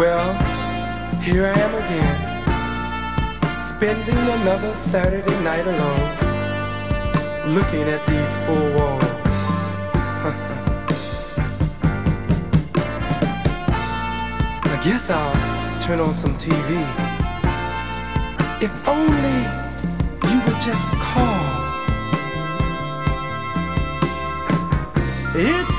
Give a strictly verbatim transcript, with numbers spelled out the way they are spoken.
Well, here I am again, spending another Saturday night alone, looking at these four walls. I guess I'll turn on some T V. If only you would just call. It's